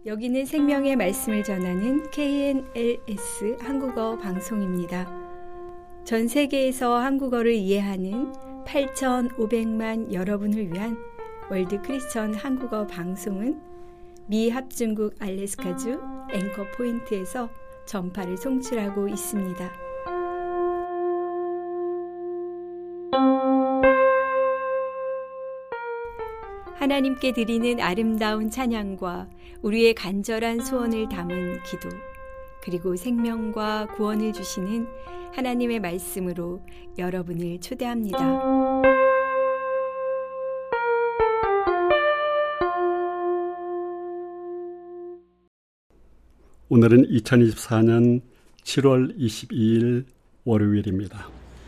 여기는 생명의 말씀을 전하는 KNLS 한국어 방송입니다. 전 세계에서 한국어를 이해하는 8,500만 여러분을 위한 월드 크리스천 한국어 방송은 미 합중국 알래스카주 앵커 포인트에서 전파를 송출하고 있습니다. 하나님께 드리는 아름다운 찬양과 우리의 간절한 소원을 담은 기도, 그리고 생명과 구원을 주시는 하나님의 말씀으로 여러분을 초대합니다. 오늘은 2024년 7월 22일 월요일입니다.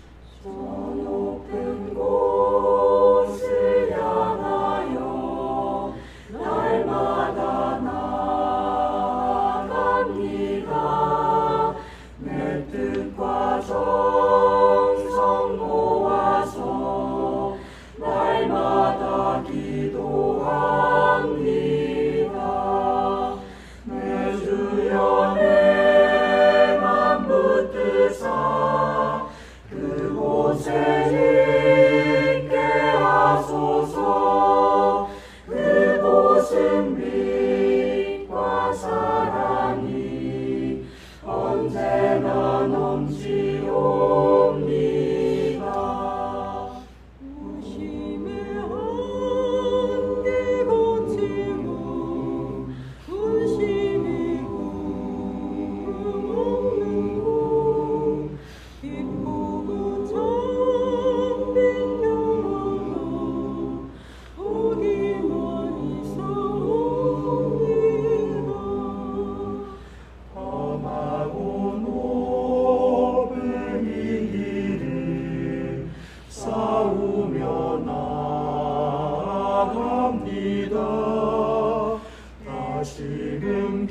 다시금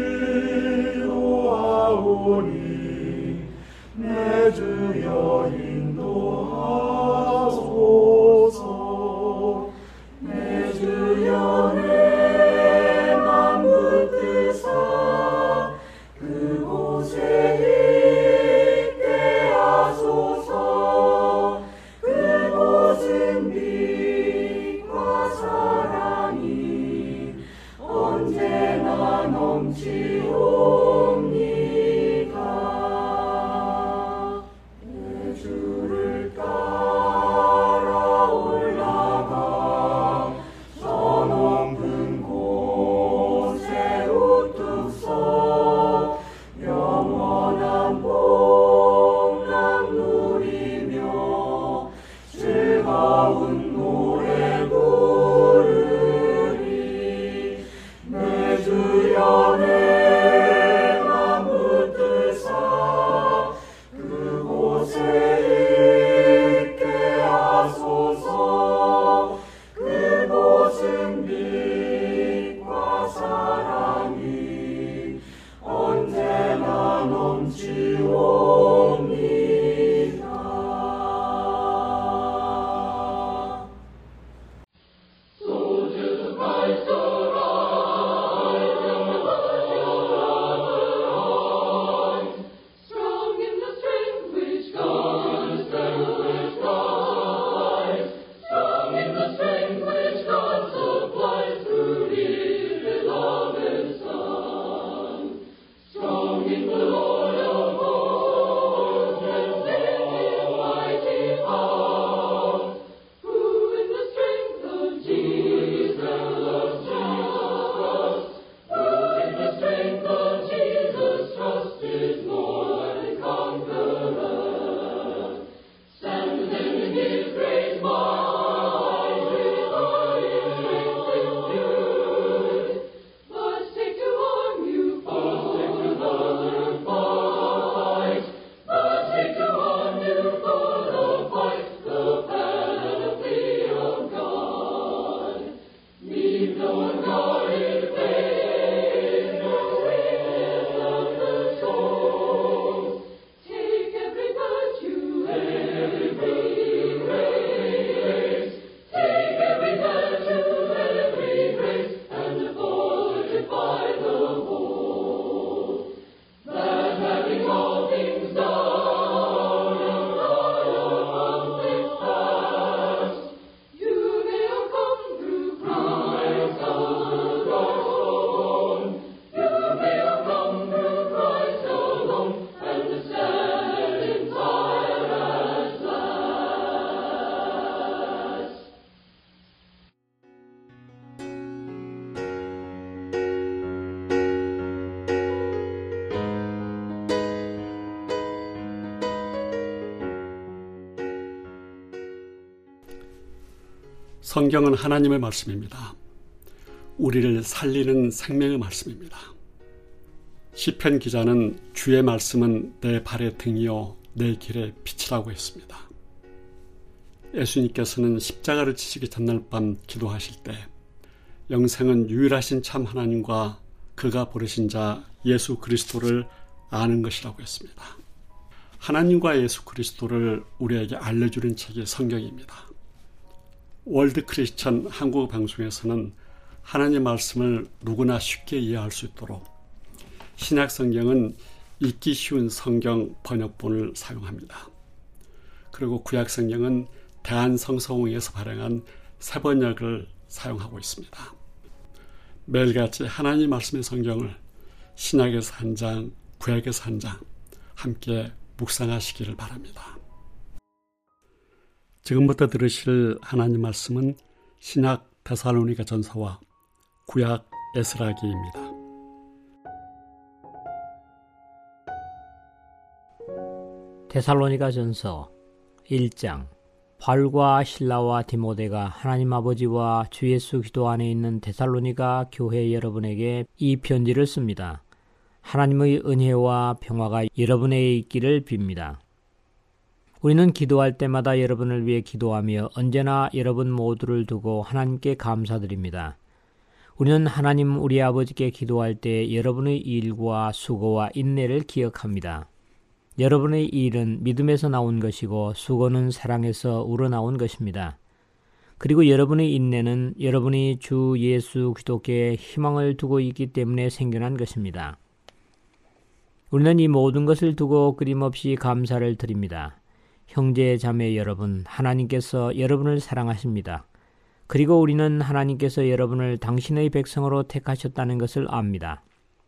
기도하오니 내 주여 인도하소서. 내 주여 내 맘 붙드사 그곳에 있게 하소서. 그곳은 빛과 사랑이 언제나 넘치옵니다. 내 주를 따라 올라가 저 높은 곳에 우뚝 서 영원한 복락 누리며 즐거운 노래 부르리. 내 주여 내 성경은 하나님의 말씀입니다. 우리를 살리는 생명의 말씀입니다. 시편 기자는 주의 말씀은 내 발의 등이요 내 길의 빛이라고 했습니다. 예수님께서는 십자가를 지시기 전날 밤 기도하실 때 영생은 유일하신 참 하나님과 그가 부르신 자 예수 그리스도를 아는 것이라고 했습니다. 하나님과 예수 그리스도를 우리에게 알려주는 책이 성경입니다. 월드 크리스천 한국 방송에서는 하나님의 말씀을 누구나 쉽게 이해할 수 있도록 신약 성경은 읽기 쉬운 성경 번역본을 사용합니다. 그리고 구약 성경은 대한성서공회에서 발행한 새 번역을 사용하고 있습니다. 매일같이 하나님 말씀의 성경을 신약에서 한 장, 구약에서 한 장 함께 묵상하시기를 바랍니다. 지금부터 들으실 하나님 말씀은 신약 데살로니가 전서와 구약 에스라기입니다. 데살로니가 전서 1장. 바울과 실라와 디모데가 하나님 아버지와 주 예수 기도 안에 있는 데살로니가 교회 여러분에게 이 편지를 씁니다. 하나님의 은혜와 평화가 여러분에게 있기를 빕니다. 우리는 기도할 때마다 여러분을 위해 기도하며 언제나 여러분 모두를 두고 하나님께 감사드립니다. 우리는 하나님 우리 아버지께 기도할 때 여러분의 일과 수고와 인내를 기억합니다. 여러분의 일은 믿음에서 나온 것이고 수고는 사랑에서 우러나온 것입니다. 그리고 여러분의 인내는 여러분이 주 예수 그리스도께 희망을 두고 있기 때문에 생겨난 것입니다. 우리는 이 모든 것을 두고 끊임없이 감사를 드립니다. 형제 자매 여러분, 하나님께서 여러분을 사랑하십니다. 그리고 우리는 하나님께서 여러분을 당신의 백성으로 택하셨다는 것을 압니다.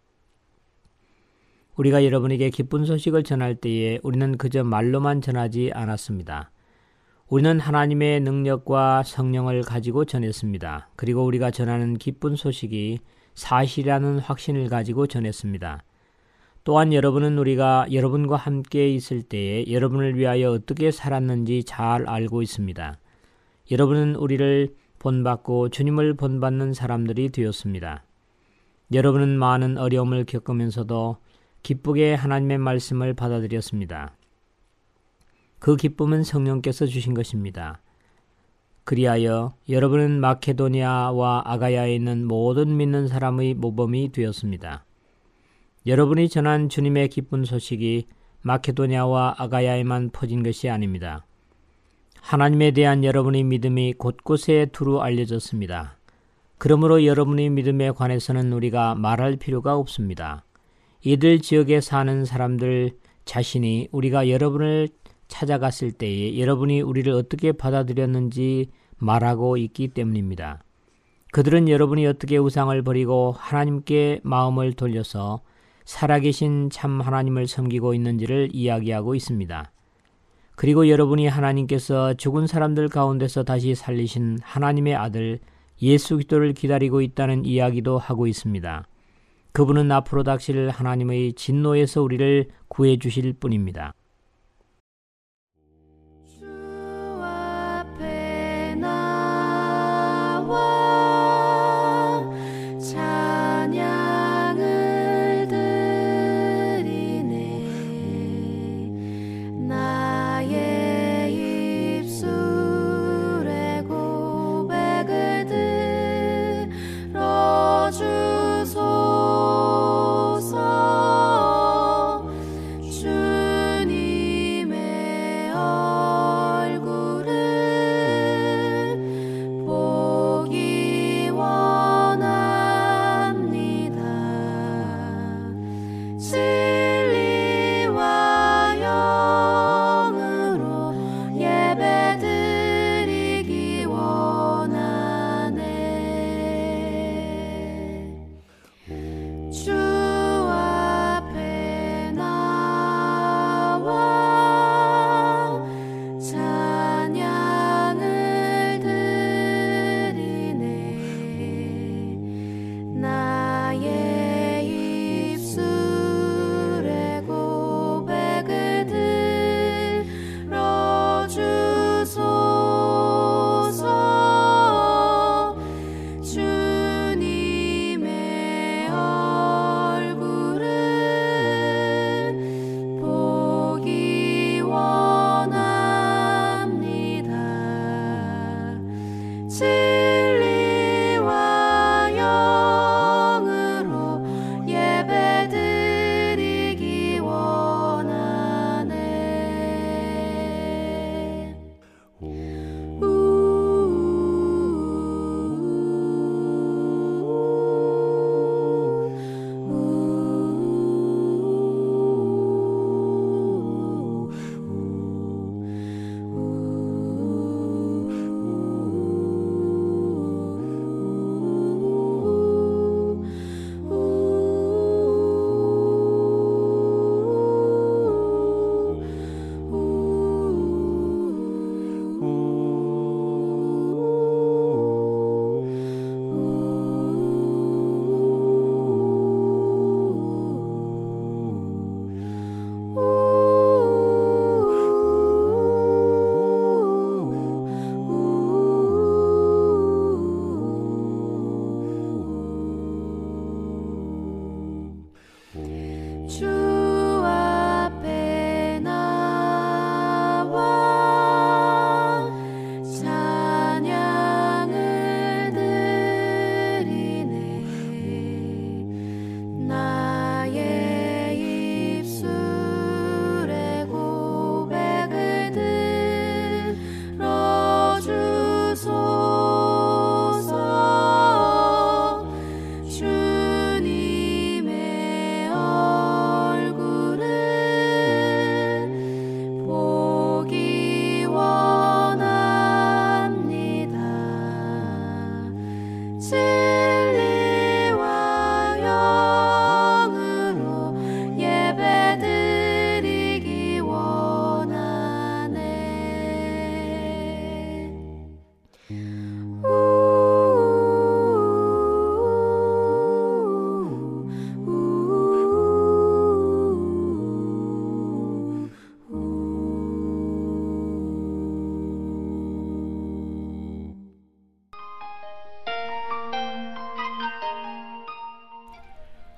우리가 여러분에게 기쁜 소식을 전할 때에 우리는 그저 말로만 전하지 않았습니다. 우리는 하나님의 능력과 성령을 가지고 전했습니다. 그리고 우리가 전하는 기쁜 소식이 사실이라는 확신을 가지고 전했습니다. 또한 여러분은 우리가 여러분과 함께 있을 때에 여러분을 위하여 어떻게 살았는지 잘 알고 있습니다. 여러분은 우리를 본받고 주님을 본받는 사람들이 되었습니다. 여러분은 많은 어려움을 겪으면서도 기쁘게 하나님의 말씀을 받아들였습니다. 그 기쁨은 성령께서 주신 것입니다. 그리하여 여러분은 마케도니아와 아가야에 있는 모든 믿는 사람의 모범이 되었습니다. 여러분이 전한 주님의 기쁜 소식이 마케도니아와 아가야에만 퍼진 것이 아닙니다. 하나님에 대한 여러분의 믿음이 곳곳에 두루 알려졌습니다. 그러므로 여러분의 믿음에 관해서는 우리가 말할 필요가 없습니다. 이들 지역에 사는 사람들 자신이 우리가 여러분을 찾아갔을 때에 여러분이 우리를 어떻게 받아들였는지 말하고 있기 때문입니다. 그들은 여러분이 어떻게 우상을 버리고 하나님께 마음을 돌려서 살아계신 참 하나님을 섬기고 있는지를 이야기하고 있습니다. 그리고 여러분이 하나님께서 죽은 사람들 가운데서 다시 살리신 하나님의 아들 예수 그리스도를 기다리고 있다는 이야기도 하고 있습니다. 그분은 앞으로 닥칠 하나님의 진노에서 우리를 구해 주실 분입니다. 주 앞에 나와 찬양을 드리네. 나의 입술에 고백을 들어주소. 주님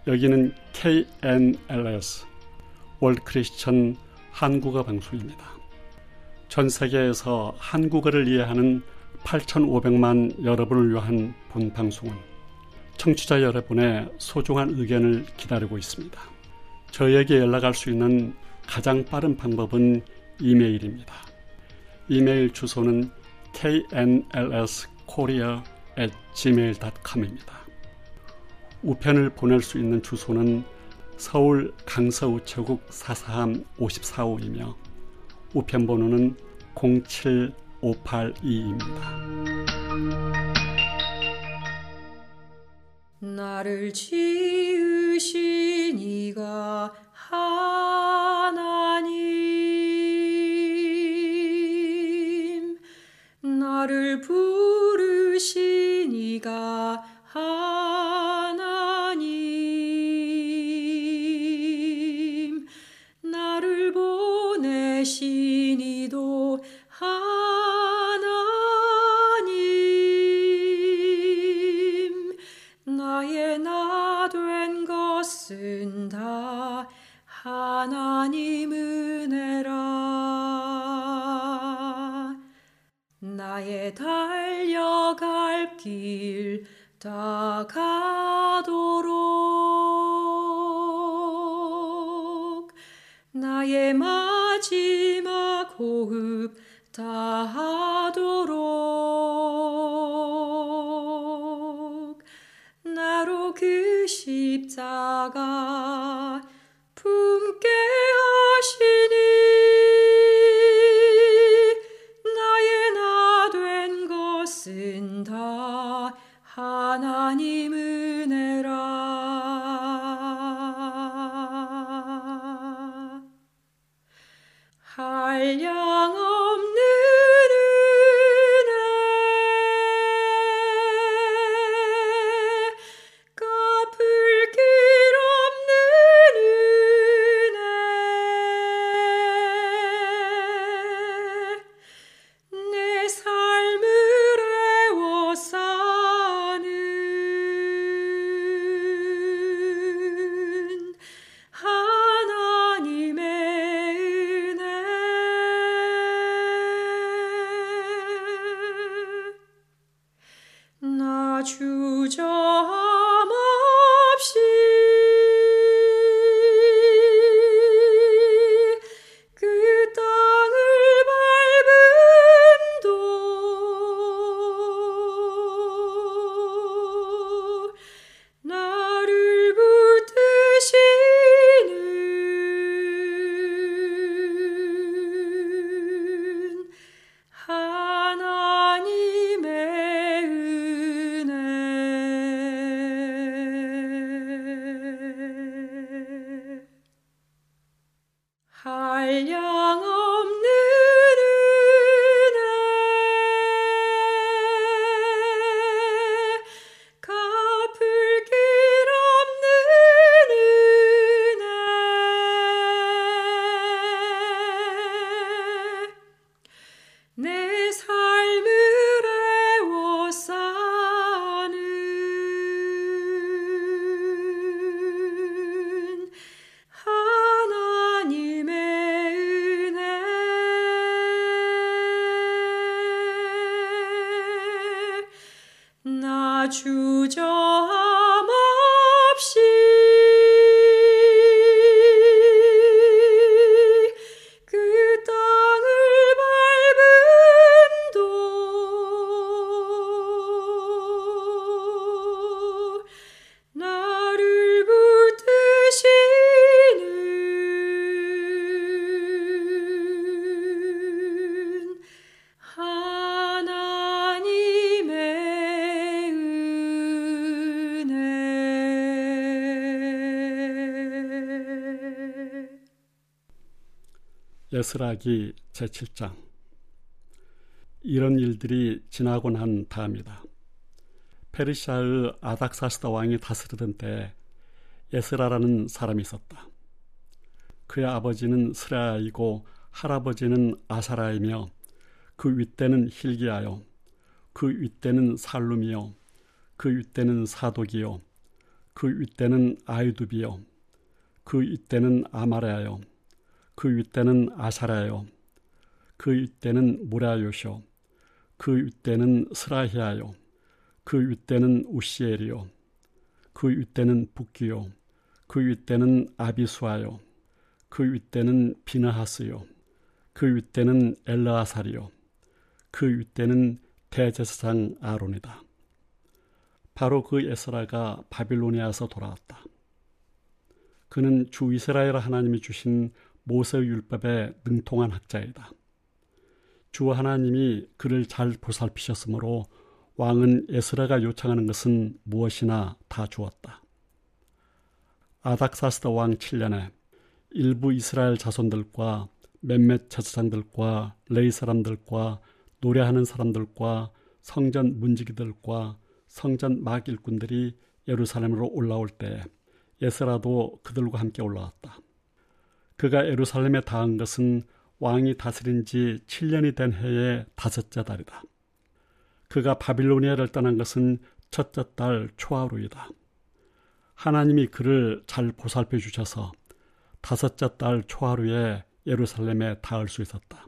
여기는 KNLS 월드 크리스천 한국어 방송입니다. 전 세계에서 한국어를 이해하는 8,500만 여러분을 위한 본 방송은 청취자 여러분의 소중한 의견을 기다리고 있습니다. 저희에게 연락할 수 있는 가장 빠른 방법은 이메일입니다. 이메일 주소는 knlskorea@gmail.com입니다. 우편을 보낼 수 있는 주소는 서울 강서우체국 443 54호이며 우편번호는 07582입니다. 나를 지으신 이가 하나님, 나를 부르신 이가 하나님, 나를 보내신 이도 하나님, 나의 나 된 것은 다 하나님 은혜라. 나의 달려갈 길 다 가도록, 나의 마지막 호흡 다 하도록, 나로 그 십자가 품게 하시니, 나의 나 된 것은 다 하나님 은혜라. 한량 없는 은혜, 갚을 길 없는 은혜, 내 삶을 애워 사는 하나님의 은혜. 나 주저함 없이 그 땅을 밟음도 나를 붙드시는 하나님의 은혜. 한량 없는 은혜, 갚을 길 없는 은혜, 내 삶을 애워 사는 하나님의 은혜. 나 주저함 없이 그 땅을 밟음도 나를 붙드시는 하나님의 은혜. 에스라기 제7장. 이런 일들이 지나고 난 다음이다. 페르시아의 아닥사스다 왕이 다스리던 때에 에스라라는 사람이 있었다. 그의 아버지는 스라야이고 할아버지는 아사라이며 그 윗대는 힐기야요 그 윗대는 살룸이요 그 윗대는 사독이요 그 윗대는 아이두비요, 그 윗대는 아마레아요, 그 윗대는 아사라요, 그 윗대는 무라요시요, 그 윗대는 스라히아요, 그 윗대는 우시엘이요, 그 윗대는 북기요, 그 윗대는 아비수아요, 그 윗대는 비느하스요, 그 윗대는 엘르아살이요, 그 윗대는 대제사장 아론이다. 바로 그 에스라가 바빌로니아에서 돌아왔다. 그는 주 이스라엘 하나님이 주신 모세의 율법에 능통한 학자이다. 주 하나님이 그를 잘 보살피셨으므로 왕은 에스라가 요청하는 것은 무엇이나 다 주었다. 아닥사스다 왕 7년에 일부 이스라엘 자손들과 몇몇 제사장들과 레위 사람들과 노래하는 사람들과 성전 문지기들과 성전 막 일꾼들이 예루살렘으로 올라올 때 에스라도 그들과 함께 올라왔다. 그가 예루살렘에 닿은 것은 왕이 다스린 지 7년이 된 해의 다섯째 달이다. 그가 바빌로니아를 떠난 것은 첫째 달 초하루이다. 하나님이 그를 잘 보살펴 주셔서 다섯째 달 초하루에 예루살렘에 닿을 수 있었다.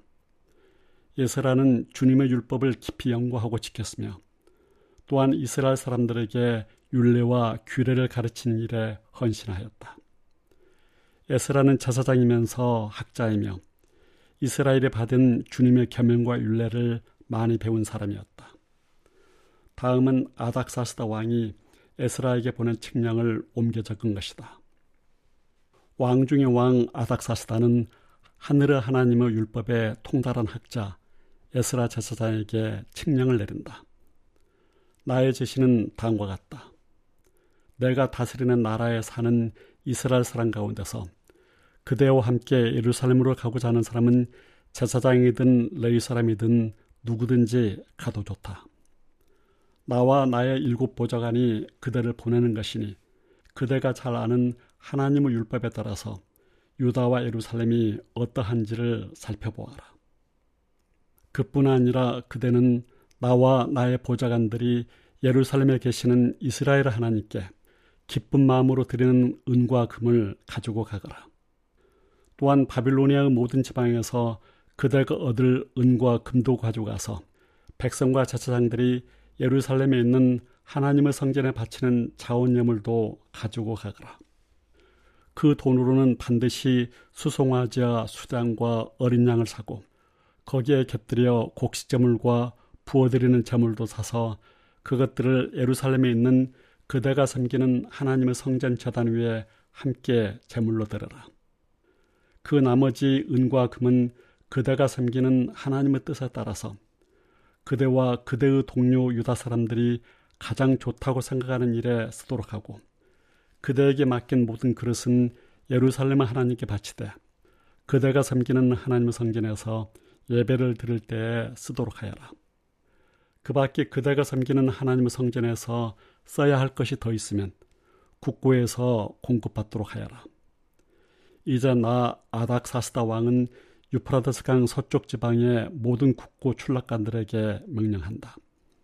에스라는 주님의 율법을 깊이 연구하고 지켰으며 또한 이스라엘 사람들에게 율례와 규례를 가르치는 일에 헌신하였다. 에스라는 제사장이면서 학자이며 이스라엘에 받은 주님의 계명과 율례를 많이 배운 사람이었다. 다음은 아닥사스다 왕이 에스라에게 보낸 칙령을 옮겨 적은 것이다. 왕 중의 왕 아닥사스다는 하늘의 하나님의 율법에 통달한 학자 에스라 제사장에게 칙령을 내린다. 나의 제시는 다음과 같다. 내가 다스리는 나라에 사는 이스라엘 사람 가운데서 그대와 함께 예루살렘으로 가고자 하는 사람은 제사장이든 레위 사람이든 누구든지 가도 좋다. 나와 나의 7 보좌관이 그대를 보내는 것이니 그대가 잘 아는 하나님의 율법에 따라서 유다와 예루살렘이 어떠한지를 살펴보아라. 그뿐 아니라 그대는 나와 나의 보좌관들이 예루살렘에 계시는 이스라엘 하나님께 기쁜 마음으로 드리는 은과 금을 가지고 가거라. 또한 바빌로니아의 모든 지방에서 그대가 얻을 은과 금도 가져가서 백성과 제사장들이 예루살렘에 있는 하나님의 성전에 바치는 자원예물도 가지고 가거라. 그 돈으로는 반드시 수송아지와 수장과 어린 양을 사고 거기에 곁들여 곡식제물과 부어드리는 제물도 사서 그것들을 예루살렘에 있는 그대가 섬기는 하나님의 성전 제단 위에 함께 제물로 드려라. 그 나머지 은과 금은 그대가 섬기는 하나님의 뜻에 따라서 그대와 그대의 동료 유다 사람들이 가장 좋다고 생각하는 일에 쓰도록 하고 그대에게 맡긴 모든 그릇은 예루살렘의 하나님께 바치되 그대가 섬기는 하나님의 성전에서 예배를 드릴 때에 쓰도록 하여라. 그 밖에 그대가 섬기는 하나님의 성전에서 써야 할 것이 더 있으면 국고에서 공급받도록 하여라. 이제 나 아닥사스다 왕은 유프라데스 강 서쪽 지방의 모든 국고 출납관들에게 명령한다.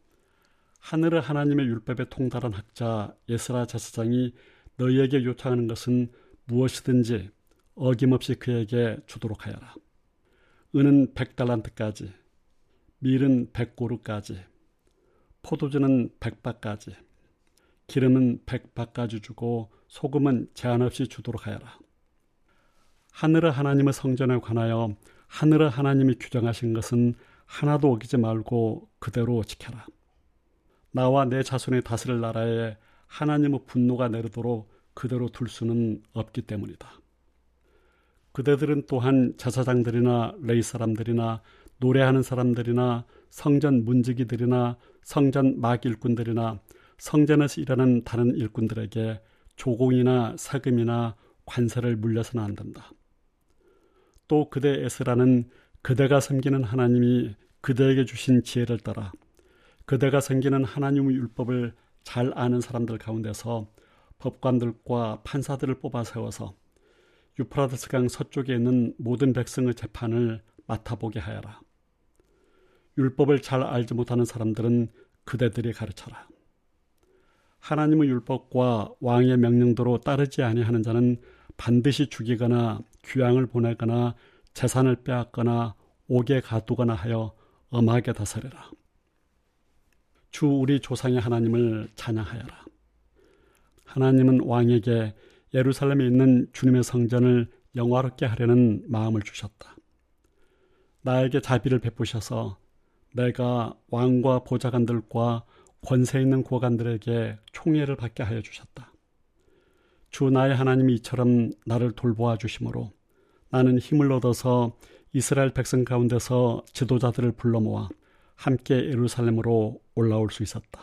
하늘의 하나님의 율법에 통달한 학자 에스라 제사장이 너희에게 요청하는 것은 무엇이든지 어김없이 그에게 주도록 하여라. 은은 100달란트까지, 밀은 100고루까지, 포도주는 100바까지, 기름은 100바까지 주고 소금은 제한 없이 주도록 하여라. 하늘의 하나님의 성전에 관하여 하늘의 하나님이 규정하신 것은 하나도 어기지 말고 그대로 지켜라. 나와 내 자손이 다스릴 나라에 하나님의 분노가 내리도록 그대로 둘 수는 없기 때문이다. 그대들은 또한 제사장들이나 레위 사람들이나 노래하는 사람들이나 성전 문지기들이나 성전 막 일꾼들이나 성전에서 일하는 다른 일꾼들에게 조공이나 세금이나 관세를 물려서는 안 된다. 또 그대 에스라는 그대가 섬기는 하나님이 그대에게 주신 지혜를 따라 그대가 섬기는 하나님의 율법을 잘 아는 사람들 가운데서 법관들과 판사들을 뽑아 세워서 유프라데스 강 서쪽에 있는 모든 백성의 재판을 맡아보게 하여라. 율법을 잘 알지 못하는 사람들은 그대들이 가르쳐라. 하나님의 율법과 왕의 명령대로 따르지 아니하는 자는 반드시 죽이거나 귀양을 보내거나 재산을 빼앗거나 옥에 가두거나 하여 엄하게 다스려라. 주 우리 조상의 하나님을 찬양하여라. 하나님은 왕에게 예루살렘에 있는 주님의 성전을 영화롭게 하려는 마음을 주셨다. 나에게 자비를 베푸셔서 내가 왕과 보좌관들과 권세 있는 고관들에게 총애를 받게 하여 주셨다. 주 나의 하나님이 이처럼 나를 돌보아 주심으로 나는 힘을 얻어서 이스라엘 백성 가운데서 지도자들을 불러 모아 함께 예루살렘으로 올라올 수 있었다.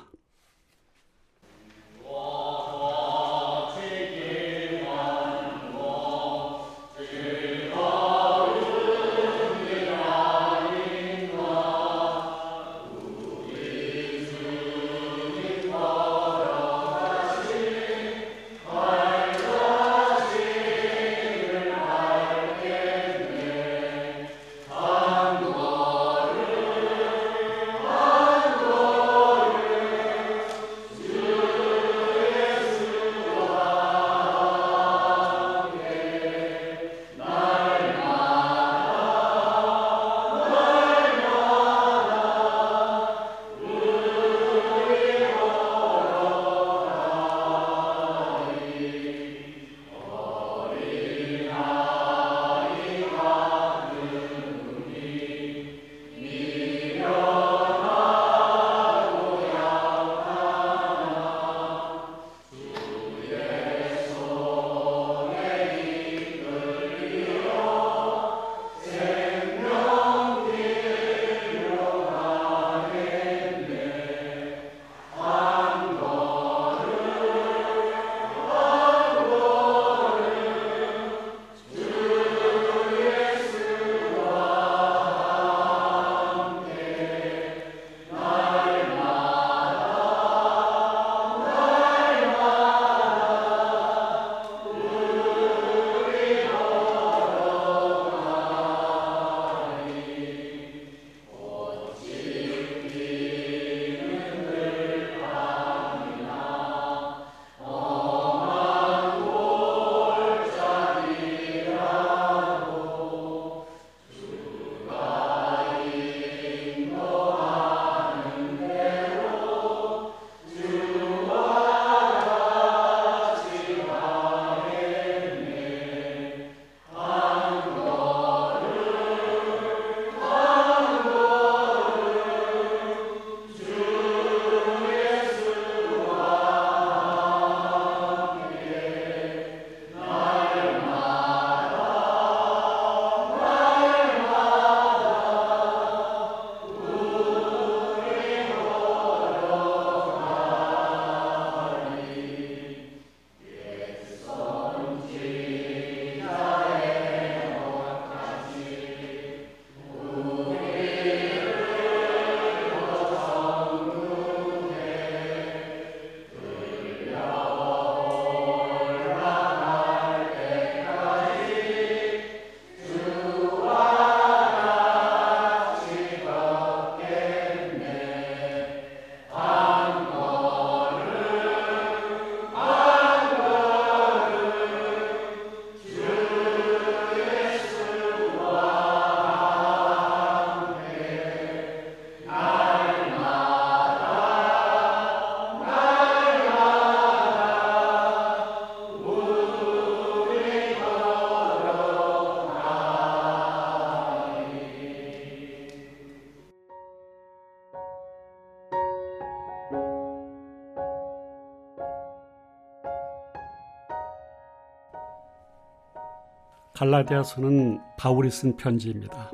갈라디아서는 바울이 쓴 편지입니다.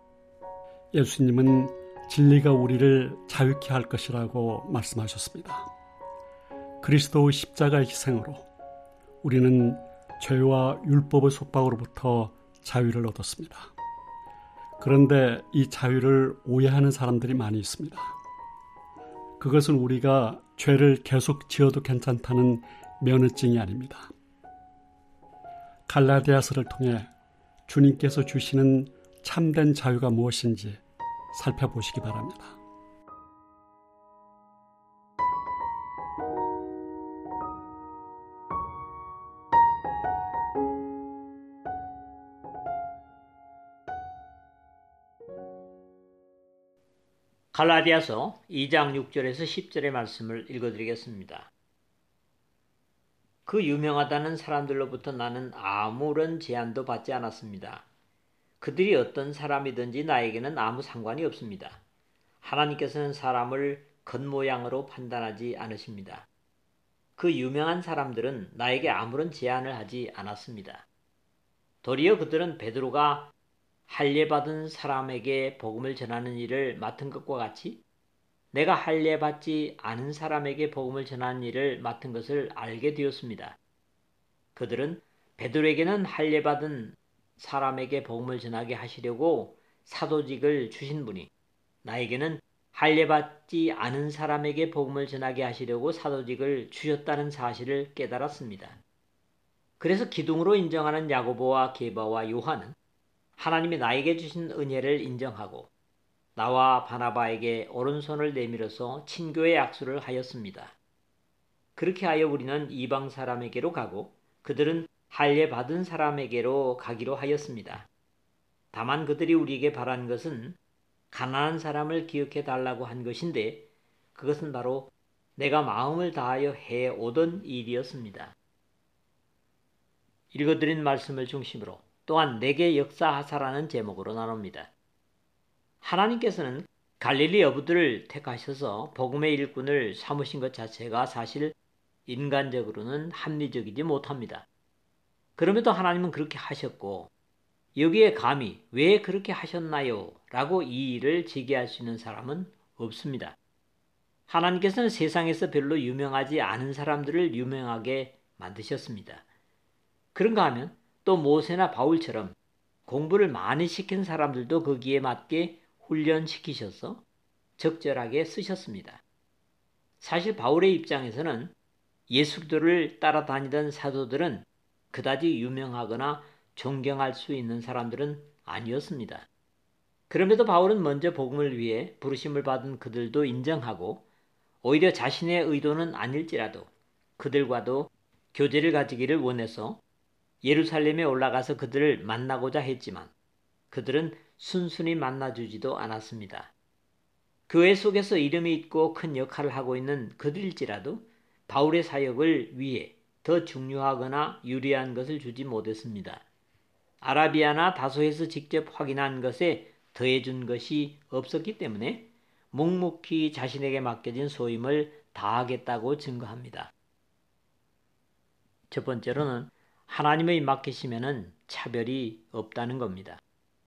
예수님은 진리가 우리를 자유케 할 것이라고 말씀하셨습니다. 그리스도의 십자가의 희생으로 우리는 죄와 율법의 속박으로부터 자유를 얻었습니다. 그런데 이 자유를 오해하는 사람들이 많이 있습니다. 그것은 우리가 죄를 계속 지어도 괜찮다는 면허증이 아닙니다. 갈라디아서를 통해 주님께서 주시는 참된 자유가 무엇인지 살펴보시기 바랍니다. 갈라디아서 2장 6절에서 10절의 말씀을 읽어드리겠습니다. 그 유명하다는 사람들로부터 나는 아무런 제한도 받지 않았습니다. 그들이 어떤 사람이든지 나에게는 아무 상관이 없습니다. 하나님께서는 사람을 겉모양으로 판단하지 않으십니다. 그 유명한 사람들은 나에게 아무런 제한을 하지 않았습니다. 도리어 그들은 베드로가 할례받은 사람에게 복음을 전하는 일을 맡은 것과 같이 내가 할례받지 않은 사람에게 복음을 전하는 일을 맡은 것을 알게 되었습니다. 그들은 베드로에게는 할례받은 사람에게 복음을 전하게 하시려고 사도직을 주신 분이 나에게는 할례받지 않은 사람에게 복음을 전하게 하시려고 사도직을 주셨다는 사실을 깨달았습니다. 그래서 기둥으로 인정하는 야고보와 게바와 요한은 하나님이 나에게 주신 은혜를 인정하고 나와 바나바에게 오른손을 내밀어서 친교의 약수를 하였습니다. 그렇게 하여 우리는 이방 사람에게로 가고 그들은 할례 받은 사람에게로 가기로 하였습니다. 다만 그들이 우리에게 바란 것은 가난한 사람을 기억해 달라고 한 것인데 그것은 바로 내가 마음을 다하여 해오던 일이었습니다. 읽어드린 말씀을 중심으로 또한 내게 역사하사라는 제목으로 나눕니다. 하나님께서는 갈릴리 어부들을 택하셔서 복음의 일꾼을 삼으신 것 자체가 사실 인간적으로는 합리적이지 못합니다. 그럼에도 하나님은 그렇게 하셨고 여기에 감히 왜 그렇게 하셨나요? 라고 이 일을 제기할 수 있는 사람은 없습니다. 하나님께서는 세상에서 별로 유명하지 않은 사람들을 유명하게 만드셨습니다. 그런가 하면 또 모세나 바울처럼 공부를 많이 시킨 사람들도 거기에 맞게 훈련시키셔서 적절하게 쓰셨습니다. 사실 바울의 입장에서는 예수 그리스도를 따라다니던 사도들은 그다지 유명하거나 존경할 수 있는 사람들은 아니었습니다. 그럼에도 바울은 먼저 복음을 위해 부르심을 받은 그들도 인정하고 오히려 자신의 의도는 아닐지라도 그들과도 교제를 가지기를 원해서 예루살렘에 올라가서 그들을 만나고자 했지만 그들은 순순히 만나주지도 않았습니다. 교회 속에서 이름이 있고 큰 역할을 하고 있는 그들일지라도 바울의 사역을 위해 더 중요하거나 유리한 것을 주지 못했습니다. 아라비아나 다소에서 직접 확인한 것에 더해준 것이 없었기 때문에 묵묵히 자신에게 맡겨진 소임을 다하겠다고 증거합니다. 첫 번째로는 하나님의 맡기심에는 차별이 없다는 겁니다.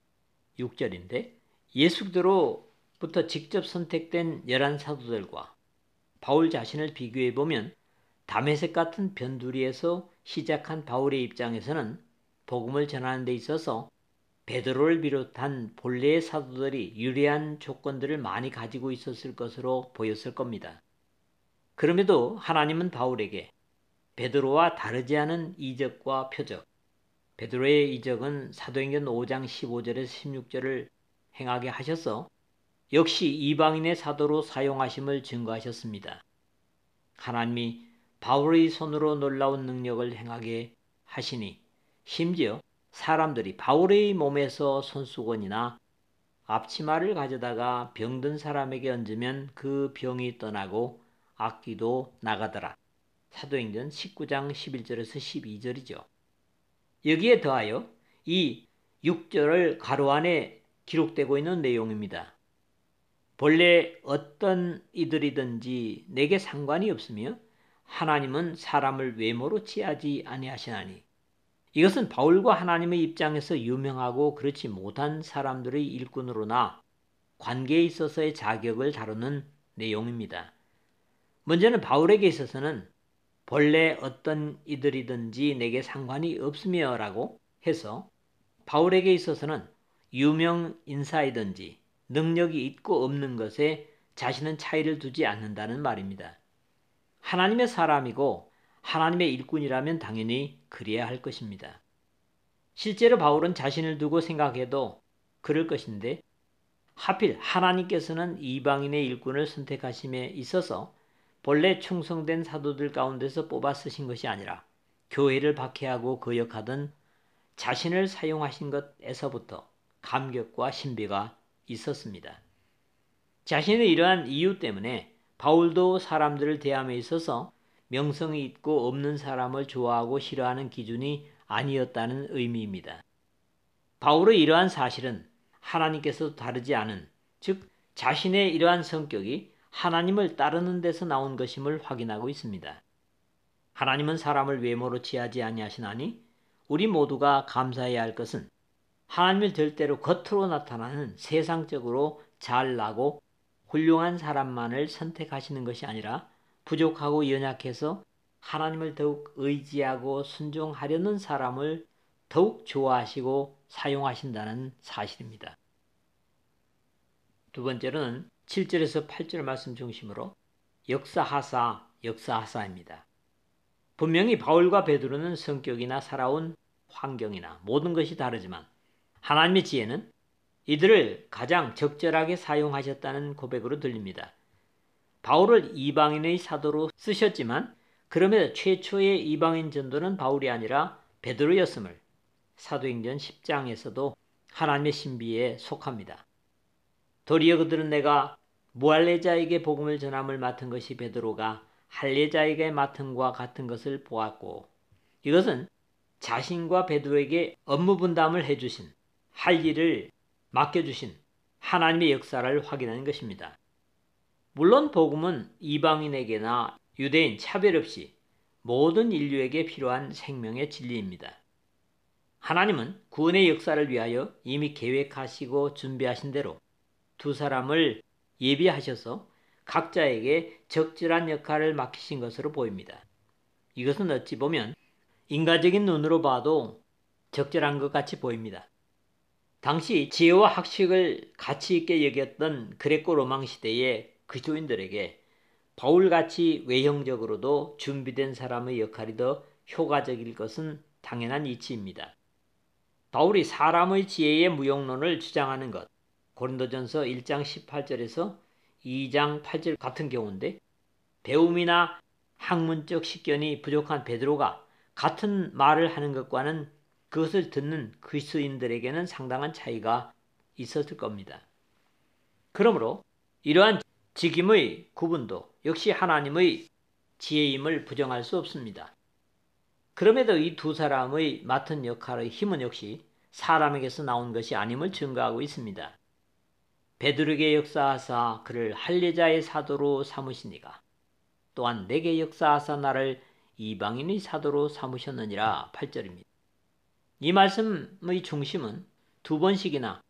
6절인데 예수 그리스도로부터 직접 선택된 11사도들과 바울 자신을 비교해보면 다메섹 같은 변두리에서 시작한 바울의 입장에서는 복음을 전하는 데 있어서 베드로를 비롯한 본래의 사도들이 유리한 조건들을 많이 가지고 있었을 것으로 보였을 겁니다. 그럼에도 하나님은 바울에게 베드로와 다르지 않은 이적과 표적, 베드로의 이적은 사도행전 5장 15절에서 16절을 행하게 하셔서 역시 이방인의 사도로 사용하심을 증거하셨습니다. 하나님이 바울의 손으로 놀라운 능력을 행하게 하시니 심지어 사람들이 바울의 몸에서 손수건이나 앞치마를 가져다가 병든 사람에게 얹으면 그 병이 떠나고 악귀도 나가더라. 사도행전 19장 11절에서 12절이죠. 여기에 더하여 이 6절을 가로 안에 기록되고 있는 내용입니다. 본래 어떤 이들이든지 내게 상관이 없으며 하나님은 사람을 외모로 취하지 아니하시나니 이것은 바울과 하나님의 입장에서 유명하고 그렇지 못한 사람들의 일꾼으로나 관계에 있어서의 자격을 다루는 내용입니다. 먼저는 바울에게 있어서는 본래 어떤 이들이든지 내게 상관이 없으며 라고 해서 바울에게 있어서는 유명 인사이든지 능력이 있고 없는 것에 자신은 차이를 두지 않는다는 말입니다. 하나님의 사람이고 하나님의 일꾼이라면 당연히 그래야 할 것입니다. 실제로 바울은 자신을 두고 생각해도 그럴 것인데 하필 하나님께서는 이방인의 일꾼을 선택하심에 있어서 본래 충성된 사도들 가운데서 뽑아 쓰신 것이 아니라 교회를 박해하고 거역하던 자신을 사용하신 것에서부터 감격과 신비가 있었습니다. 자신의 이러한 이유 때문에 바울도 사람들을 대함에 있어서 명성이 있고 없는 사람을 좋아하고 싫어하는 기준이 아니었다는 의미입니다. 바울의 이러한 사실은 하나님께서 다르지 않은, 즉 자신의 이러한 성격이 하나님을 따르는 데서 나온 것임을 확인하고 있습니다. 하나님은 사람을 외모로 취하지 아니하시나니 우리 모두가 감사해야 할 것은 하나님을 절대로 겉으로 나타나는 세상적으로 잘나고 훌륭한 사람만을 선택하시는 것이 아니라 부족하고 연약해서 하나님을 더욱 의지하고 순종하려는 사람을 더욱 좋아하시고 사용하신다는 사실입니다. 두 번째로는 7절에서 8절 말씀 중심으로 역사하사입니다. 분명히 바울과 베드로는 성격이나 살아온 환경이나 모든 것이 다르지만 하나님의 지혜는 이들을 가장 적절하게 사용하셨다는 고백으로 들립니다. 바울을 이방인의 사도로 쓰셨지만 그럼에도 최초의 이방인 전도는 바울이 아니라 베드로였음을 사도행전 10장에서도 하나님의 신비에 속합니다. 도리어 그들은 내가 무할레자에게 복음을 전함을 맡은 것이 베드로가 할례자에게 맡음과 같은 것을 보았고, 이것은 자신과 베드로에게 업무 분담을 해주신, 할 일을 맡겨주신 하나님의 역사를 확인하는 것입니다. 물론 복음은 이방인에게나 유대인 차별 없이 모든 인류에게 필요한 생명의 진리입니다. 하나님은 구원의 역사를 위하여 이미 계획하시고 준비하신 대로 두 사람을 예비하셔서 각자에게 적절한 역할을 맡기신 것으로 보입니다. 이것은 어찌 보면 인간적인 눈으로 봐도 적절한 것 같이 보입니다. 당시 지혜와 학식을 가치 있게 여겼던 그레코 로망 시대의 그리스도인들에게 바울같이 외형적으로도 준비된 사람의 역할이 더 효과적일 것은 당연한 이치입니다. 바울이 사람의 지혜의 무용론을 주장하는 것, 고린도전서 1장 18절에서 2장 8절 같은 경우인데, 배움이나 학문적 식견이 부족한 베드로가 같은 말을 하는 것과는 그것을 듣는 그리스도인들에게는 상당한 차이가 있었을 겁니다. 그러므로 이러한 직임의 구분도 역시 하나님의 지혜임을 부정할 수 없습니다. 그럼에도 이 두 사람의 맡은 역할의 힘은 역시 사람에게서 나온 것이 아님을 증거하고 있습니다. 베드로에게 역사하사 그를 할례자의 사도로 삼으시니가 또한 내게 역사하사 나를 이방인의 사도로 삼으셨느니라 8절입니다. 이 말씀의 중심은 두 번씩이나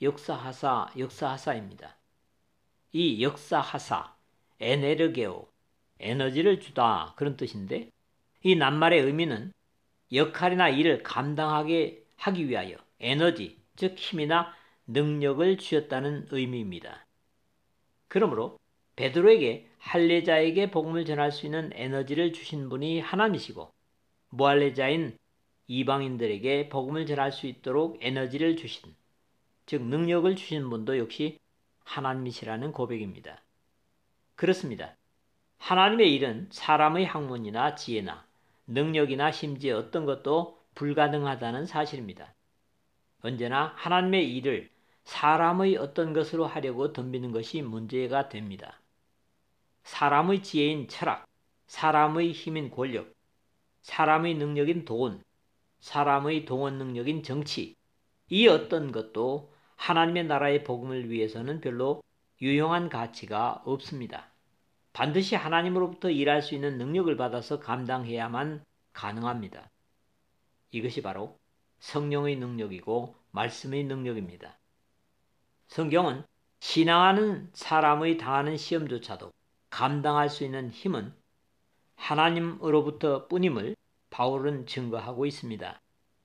역사하사입니다. 이 역사하사, 에네르게오, 에너지를 주다 그런 뜻인데, 이 낱말의 의미는 역할이나 일을 감당하게 하기 위하여 에너지, 즉 힘이나 능력을 주셨다는 의미입니다. 그러므로 베드로에게 할례자에게 복음을 전할 수 있는 에너지를 주신 분이 하나님이시고, 무할례자인 이방인들에게 복음을 전할 수 있도록 에너지를 주신, 즉 능력을 주신 분도 역시 하나님이시라는 고백입니다. 그렇습니다. 하나님의 일은 사람의 학문이나 지혜나 능력이나 심지어 어떤 것도 불가능하다는 사실입니다. 언제나 하나님의 일을 사람의 어떤 것으로 하려고 덤비는 것이 문제가 됩니다. 사람의 지혜인 철학, 사람의 힘인 권력, 사람의 능력인 돈, 사람의 동원 능력인 정치, 이 어떤 것도 하나님의 나라의 복음을 위해서는 별로 유용한 가치가 없습니다. 반드시 하나님으로부터 일할 수 있는 능력을 받아서 감당해야만 가능합니다. 이것이 바로 성령의 능력이고 말씀의 능력입니다. 성경은 신앙하는 사람의 당하는 시험조차도 감당할 수 있는 힘은 하나님으로부터 뿐임을 바울은 증거하고 있습니다.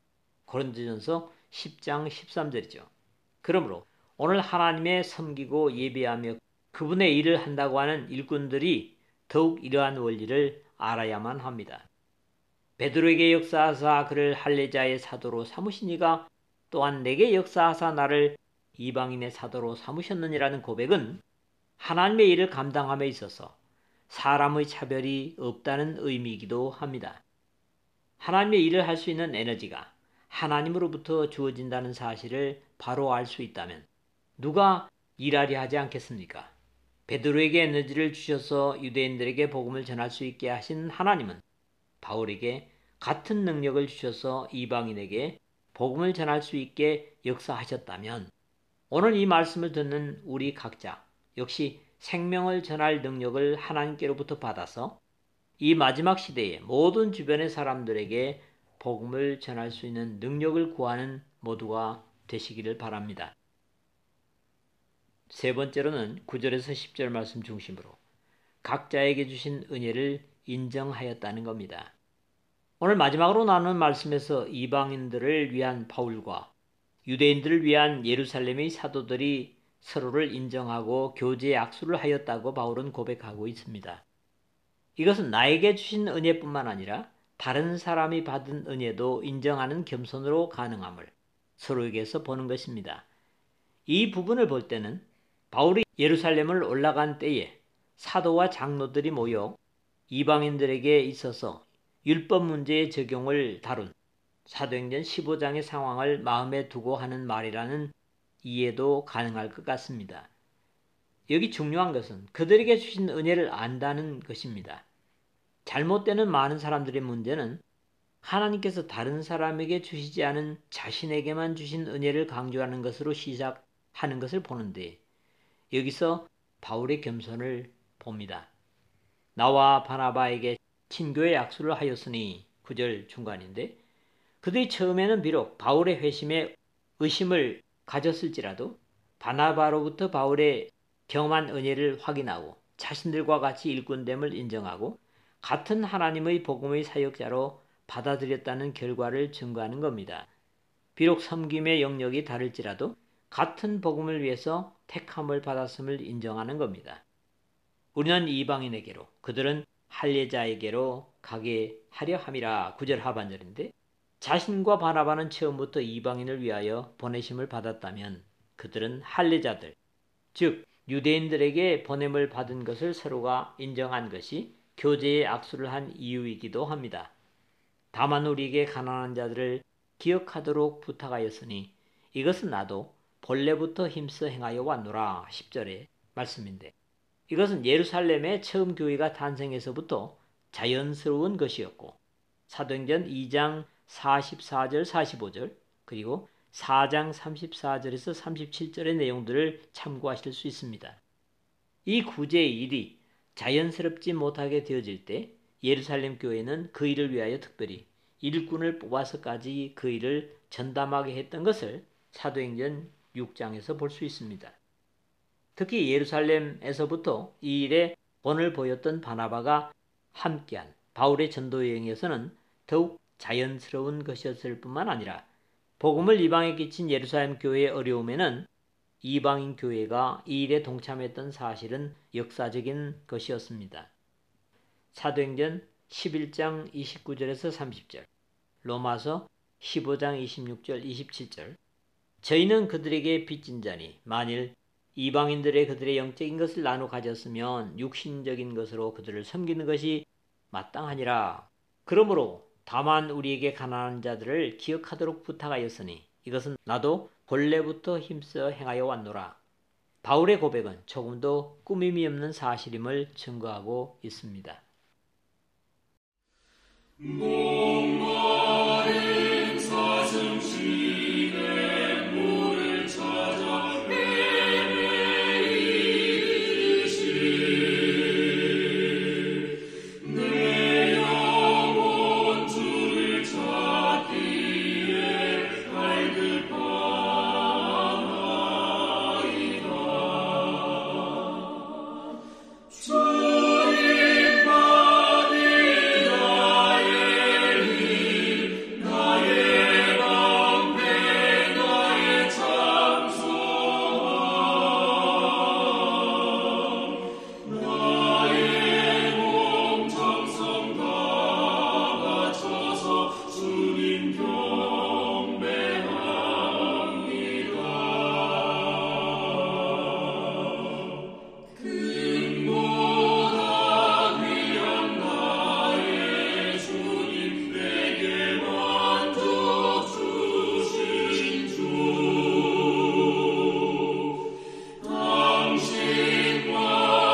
고린도전서 10장 13절이죠. 그러므로 오늘 하나님의 섬기고 예배하며 그분의 일을 한다고 하는 일꾼들이 더욱 이러한 원리를 알아야만 합니다. 베드로에게 역사하사 그를 할례자의 사도로 삼으시니가 또한 내게 역사하사 나를 이방인의 사도로 삼으셨느니라는 고백은 하나님의 일을 감당함에 있어서 사람의 차별이 없다는 의미이기도 합니다. 하나님의 일을 할 수 있는 에너지가 하나님으로부터 주어진다는 사실을 바로 알 수 있다면 누가 일하려 하지 않겠습니까? 베드로에게 에너지를 주셔서 유대인들에게 복음을 전할 수 있게 하신 하나님은 바울에게 같은 능력을 주셔서 이방인에게 복음을 전할 수 있게 역사하셨다면 오늘 이 말씀을 듣는 우리 각자 역시 생명을 전할 능력을 하나님께로부터 받아서 이 마지막 시대에 모든 주변의 사람들에게 복음을 전할 수 있는 능력을 구하는 모두가 되시기를 바랍니다. 세 번째로는 9절에서 10절 말씀 중심으로 각자에게 주신 은혜를 인정하였다는 겁니다. 오늘 마지막으로 나누는 말씀에서 이방인들을 위한 바울과 유대인들을 위한 예루살렘의 사도들이 서로를 인정하고 교제 약수를 하였다고 바울은 고백하고 있습니다. 이것은 나에게 주신 은혜뿐만 아니라 다른 사람이 받은 은혜도 인정하는 겸손으로 가능함을 서로에게서 보는 것입니다. 이 부분을 볼 때는 바울이 예루살렘을 올라간 때에 사도와 장로들이 모여 이방인들에게 있어서 율법 문제의 적용을 다룬 사도행전 15장의 상황을 마음에 두고 하는 말이라는 이해도 가능할 것 같습니다. 여기 중요한 것은 그들에게 주신 은혜를 안다는 것입니다. 잘못되는 많은 사람들의 문제는 하나님께서 다른 사람에게 주시지 않은 자신에게만 주신 은혜를 강조하는 것으로 시작하는 것을 보는데 여기서 바울의 겸손을 봅니다. 나와 바나바에게 친교의 약수를 하였으니 9절 중간인데 그들이 처음에는 비록 바울의 회심에 의심을 가졌을지라도 바나바로부터 바울의 경험한 은혜를 확인하고 자신들과 같이 일꾼됨을 인정하고 같은 하나님의 복음의 사역자로 받아들였다는 결과를 증거하는 겁니다. 비록 섬김의 영역이 다를지라도 같은 복음을 위해서 택함을 받았음을 인정하는 겁니다. 우리는 이방인에게로 그들은 할례자에게로 가게 하려 함이라 9절 하반절인데 자신과 바나바는 처음부터 이방인을 위하여 보내심을 받았다면 그들은 할례자들, 즉 유대인들에게 보냄을 받은 것을 서로가 인정한 것이 교제의 악수를 한 이유이기도 합니다. 다만 우리에게 가난한 자들을 기억하도록 부탁하였으니 이것은 나도 본래부터 힘써 행하여 왔노라 10절의 말씀인데 이것은 예루살렘의 처음 교회가 탄생해서부터 자연스러운 것이었고 사도행전 2장 44절 45절 그리고 4장 34절에서 37절의 내용들을 참고하실 수 있습니다. 이 구제의 일이 자연스럽지 못하게 되어질 때 예루살렘 교회는 그 일을 위하여 특별히 일꾼을 뽑아서까지 그 일을 전담하게 했던 것을 사도행전 6장에서 볼 수 있습니다. 특히 예루살렘에서부터 이 일에 본을 보였던 바나바가 함께한 바울의 전도 여행에서는 더욱 자연스러운 것이었을 뿐만 아니라 복음을 이방에 끼친 예루살렘 교회의 어려움에는 이방인 교회가 이 일에 동참했던 사실은 역사적인 것이었습니다. 사도행전 11장 29절에서 30절, 로마서 15장 26절 27절 저희는 그들에게 빚진 자니 만일 이방인들의 그들의 영적인 것을 나눠 가졌으면 육신적인 것으로 그들을 섬기는 것이 마땅하니라. 그러므로 다만 우리에게 가난한 자들을 기억하도록 부탁하였으니 이것은 나도 본래부터 힘써 행하여 왔노라. 바울의 고백은 조금도 꾸밈이 없는 사실임을 증거하고 있습니다. 목마른 사슴시에 물을 찾아 헤매이듯이 내 영혼 주를 찾기에 갈급하나이다. 주님만이 나의 방패 나의 장소 나의 몸 정성 다 바쳐서 주님 경배합니다. 근보다 귀한 나의 주님 내게 만족 주신 주 당신과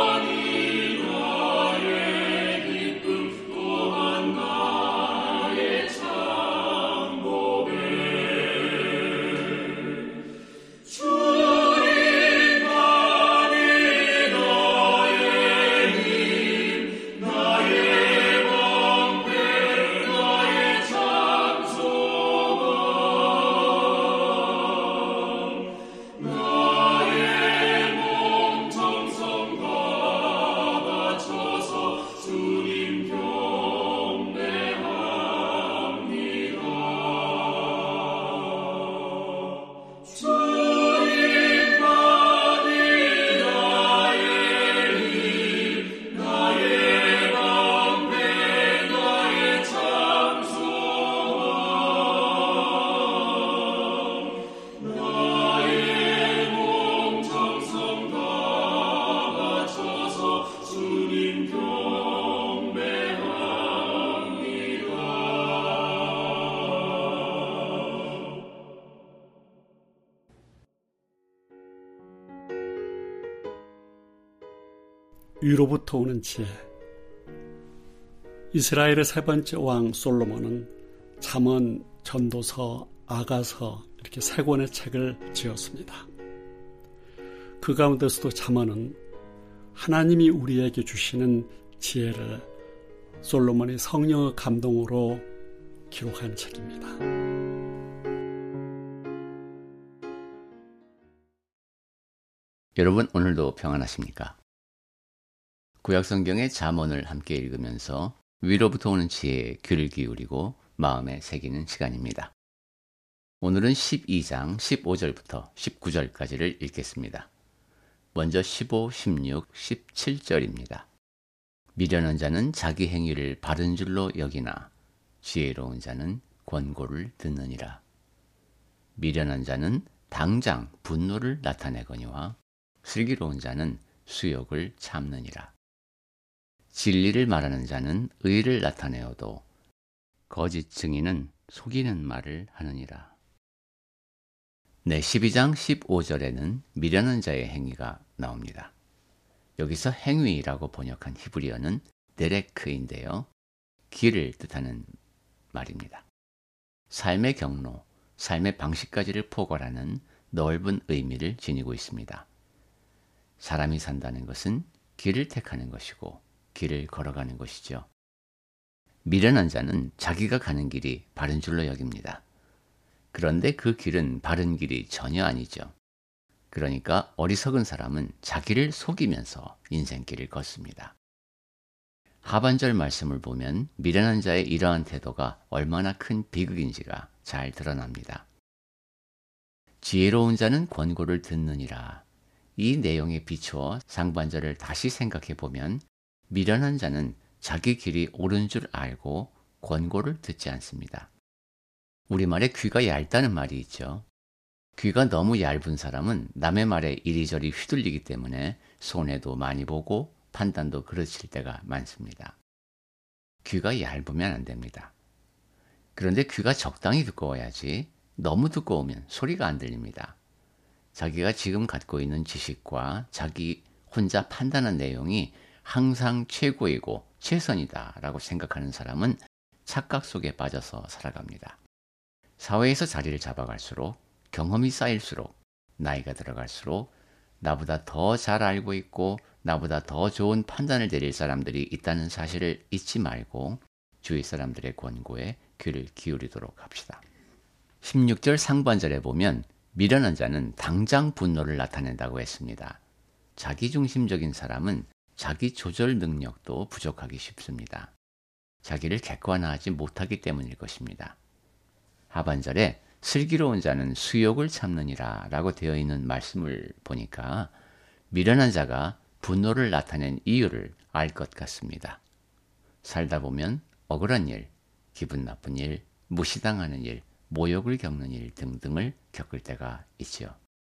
위로부터 오는 지혜. 이스라엘의 세 번째 왕 솔로몬은 잠언, 전도서, 아가서 이렇게 세 권의 책을 지었습니다. 그 가운데서도 잠언은 하나님이 우리에게 주시는 지혜를 솔로몬이 성령의 감동으로 기록한 책입니다. 여러분, 오늘도 평안하십니까? 구약성경의 잠언을 함께 읽으면서 위로부터 오는 지혜에 귀를 기울이고 마음에 새기는 시간입니다. 오늘은 12장 15절부터 19절까지를 읽겠습니다. 먼저 15, 16, 17절입니다. 미련한 자는 자기 행위를 바른 줄로 여기나 지혜로운 자는 권고를 듣느니라. 미련한 자는 당장 분노를 나타내거니와 슬기로운 자는 수욕을 참느니라. 진리를 말하는 자는 의를 나타내어도 거짓 증인은 속이는 말을 하느니라. 네, 12장 15절에는 미련한 자의 행위가 나옵니다. 여기서 행위라고 번역한 히브리어는 데레크인데요. 길을 뜻하는 말입니다. 삶의 경로, 삶의 방식까지를 포괄하는 넓은 의미를 지니고 있습니다. 사람이 산다는 것은 길을 택하는 것이고 길을 걸어가는 것이죠. 미련한 자는 자기가 가는 길이 바른 줄로 여깁니다. 그런데 그 길은 바른 길이 전혀 아니죠. 그러니까 어리석은 사람은 자기를 속이면서 인생길을 걷습니다. 하반절 말씀을 보면 미련한 자의 이러한 태도가 얼마나 큰 비극인지가 잘 드러납니다. 지혜로운 자는 권고를 듣느니라. 이 내용에 비추어 상반절을 다시 생각해 보면 미련한 자는 자기 길이 옳은 줄 알고 권고를 듣지 않습니다. 우리말에 귀가 얇다는 말이 있죠. 귀가 너무 얇은 사람은 남의 말에 이리저리 휘둘리기 때문에 손해도 많이 보고 판단도 그르칠 때가 많습니다. 귀가 얇으면 안 됩니다. 그런데 귀가 적당히 두꺼워야지 너무 두꺼우면 소리가 안 들립니다. 자기가 지금 갖고 있는 지식과 자기 혼자 판단한 내용이 항상 최고이고 최선이다라고 생각하는 사람은 착각 속에 빠져서 살아갑니다. 사회에서 자리를 잡아갈수록 경험이 쌓일수록 나이가 들어갈수록 나보다 더 잘 알고 있고 나보다 더 좋은 판단을 내릴 사람들이 있다는 사실을 잊지 말고 주위 사람들의 권고에 귀를 기울이도록 합시다. 16절 상반절에 보면 미련한 자는 당장 분노를 나타낸다고 했습니다. 자기중심적인 사람은 자기 조절 능력도 부족하기 쉽습니다. 자기를 객관화하지 못하기 때문일 것입니다. 하반절에 슬기로운 자는 수욕을 참느니라 라고 되어 있는 말씀을 보니까 미련한 자가 분노를 나타낸 이유를 알 것 같습니다. 살다 보면 억울한 일, 기분 나쁜 일, 무시당하는 일, 모욕을 겪는 일 등등을 겪을 때가 있지요.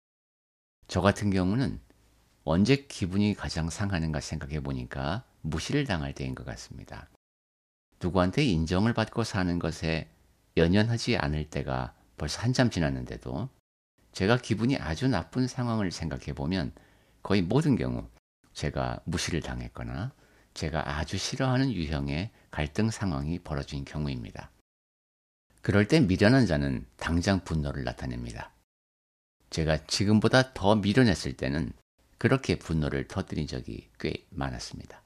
저 같은 경우는 언제 기분이 가장 상하는가 생각해 보니까 무시를 당할 때인 것 같습니다. 누구한테 인정을 받고 사는 것에 연연하지 않을 때가 벌써 한참 지났는데도 제가 기분이 아주 나쁜 상황을 생각해 보면 거의 모든 경우 제가 무시를 당했거나 제가 아주 싫어하는 유형의 갈등 상황이 벌어진 경우입니다. 그럴 때 미련한 자는 당장 분노를 나타냅니다. 제가 지금보다 더 미련했을 때는 그렇게 분노를 터뜨린 적이 꽤 많았습니다.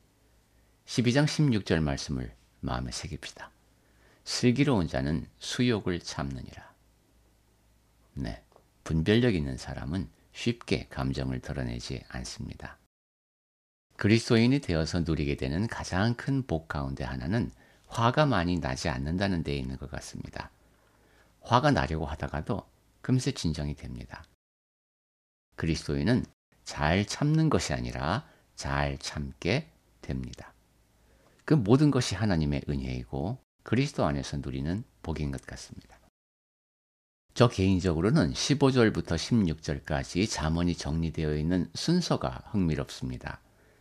12장 16절 말씀을 마음에 새깁시다. 슬기로운 자는 수욕을 참느니라. 네, 분별력 있는 사람은 쉽게 감정을 드러내지 않습니다. 그리스도인이 되어서 누리게 되는 가장 큰 복 가운데 하나는 화가 많이 나지 않는다는 데에 있는 것 같습니다. 화가 나려고 하다가도 금세 진정이 됩니다. 그리스도인은 잘 참는 것이 아니라 잘 참게 됩니다. 그 모든 것이 하나님의 은혜이고 그리스도 안에서 누리는 복인 것 같습니다. 저 개인적으로는 15절부터 16절까지 잠언이 정리되어 있는 순서가 흥미롭습니다.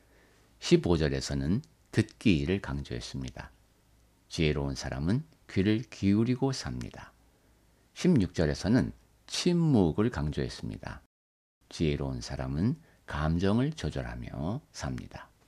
15절에서는 듣기를 강조했습니다. 지혜로운 사람은 귀를 기울이고 삽니다. 16절에서는 침묵을 강조했습니다. 지혜로운 사람은 감정을 조절하며 삽니다.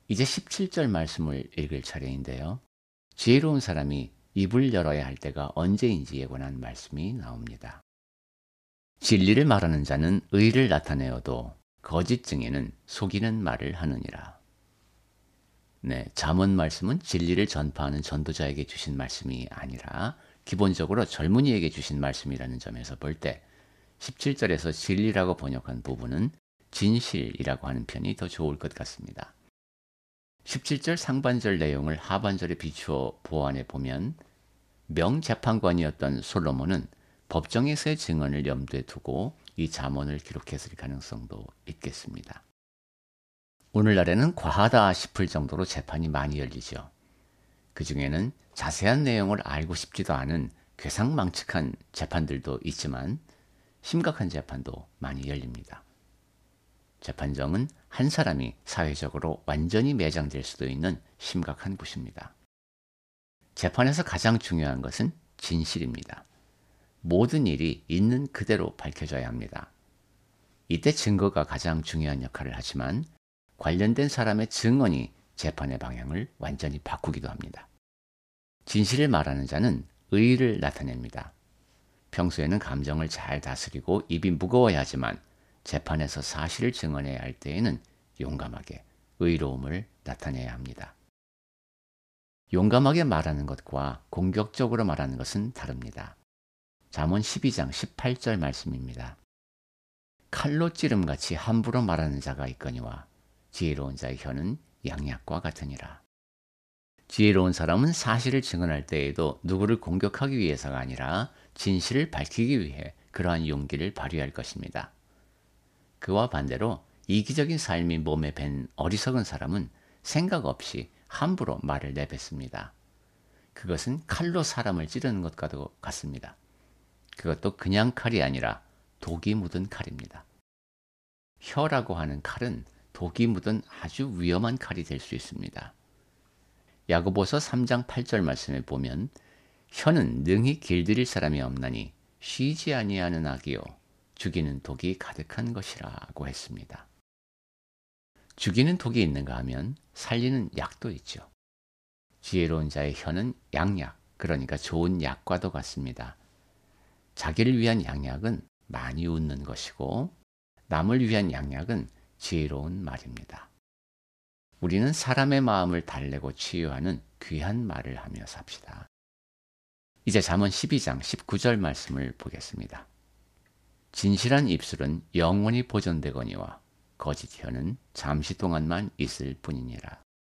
이제 17절 말씀을 읽을 차례인데요. 지혜로운 사람이 입을 열어야 할 때가 언제인지에 관한 말씀이 나옵니다. 진리를 말하는 자는 의를 나타내어도 거짓 증인은 속이는 말을 하느니라. 네, 잠언 말씀은 진리를 전파하는 전도자에게 주신 말씀이 아니라 기본적으로 젊은이에게 주신 말씀이라는 점에서 볼 때 17절에서 진리라고 번역한 부분은 진실이라고 하는 편이 더 좋을 것 같습니다. 17절 상반절 내용을 하반절에 비추어 보완해 보면 명재판관이었던 솔로몬은 법정에서의 증언을 염두에 두고 이 잠언을 기록했을 가능성도 있겠습니다. 오늘날에는 과하다 싶을 정도로 재판이 많이 열리죠. 그 중에는 자세한 내용을 알고 싶지도 않은 괴상망측한 재판들도 있지만 심각한 재판도 많이 열립니다. 재판정은 한 사람이 사회적으로 완전히 매장될 수도 있는 심각한 곳입니다. 재판에서 가장 중요한 것은 진실입니다. 모든 일이 있는 그대로 밝혀져야 합니다. 이때 증거가 가장 중요한 역할을 하지만 관련된 사람의 증언이 재판의 방향을 완전히 바꾸기도 합니다. 진실을 말하는 자는 의를 나타냅니다. 평소에는 감정을 잘 다스리고 입이 무거워야 하지만 재판에서 사실을 증언해야 할 때에는 용감하게 의로움을 나타내야 합니다. 용감하게 말하는 것과 공격적으로 말하는 것은 다릅니다. 잠언 12장 18절 말씀입니다. 칼로 찌름같이 함부로 말하는 자가 있거니와 지혜로운 자의 혀는 양약과 같으니라. 지혜로운 사람은 사실을 증언할 때에도 누구를 공격하기 위해서가 아니라 진실을 밝히기 위해 그러한 용기를 발휘할 것입니다. 그와 반대로 이기적인 삶이 몸에 밴 어리석은 사람은 생각 없이 함부로 말을 내뱉습니다. 그것은 칼로 사람을 찌르는 것과도 같습니다. 그것도 그냥 칼이 아니라 독이 묻은 칼입니다. 혀라고 하는 칼은 독이 묻은 아주 위험한 칼이 될 수 있습니다. 야고보서 3장 8절 말씀에 보면 혀는 능히 길들일 사람이 없나니 쉬지 아니하는 악이요 죽이는 독이 가득한 것이라고 했습니다. 죽이는 독이 있는가 하면 살리는 약도 있죠. 지혜로운 자의 혀는 양약, 그러니까 좋은 약과도 같습니다. 자기를 위한 양약은 많이 웃는 것이고 남을 위한 양약은 지혜로운 말입니다. 우리는 사람의 마음을 달래고 치유하는 귀한 말을 하며 삽시다. 이제 잠언 12장 19절 말씀을 보겠습니다. 진실한 입술은 영원히 보존되거니와 거짓 혀는 잠시 동안만 있을 뿐이니라.